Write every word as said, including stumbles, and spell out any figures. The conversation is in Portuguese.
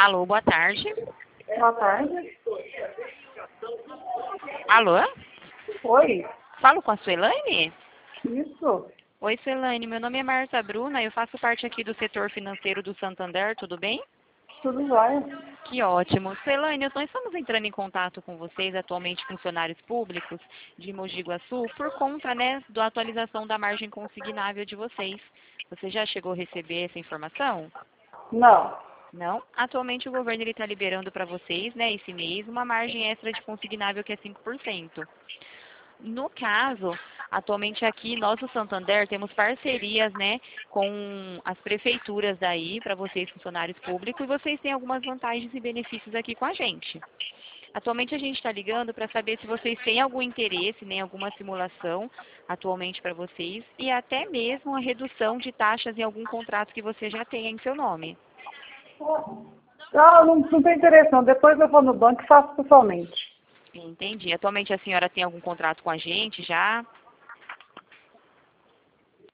Alô, boa tarde. Boa tarde. Alô? Oi. Falo com a Suelaine? Isso. Oi, Suelaine. Meu nome é Marta Bruna. Eu faço parte aqui do setor financeiro do Santander. Tudo bem? Tudo jóia. Que ótimo. Suelaine, nós estamos entrando em contato com vocês, atualmente funcionários públicos de Mogi Guaçu, por conta, né, da atualização da margem consignável de vocês. Você já chegou a receber essa informação? Não. Não? Atualmente o governo está liberando para vocês, né, esse mês, uma margem extra de consignável que é cinco por cento. No caso, atualmente aqui, nós do Santander temos parcerias, né, com as prefeituras daí, para vocês funcionários públicos, e vocês têm algumas vantagens e benefícios aqui com a gente. Atualmente a gente está ligando para saber se vocês têm algum interesse, né, em alguma simulação atualmente para vocês, e até mesmo a redução de taxas em algum contrato que você já tenha em seu nome. Ah, não, não tem interesse não. Depois eu vou no banco e faço pessoalmente. Entendi. Atualmente a senhora tem algum contrato com a gente já?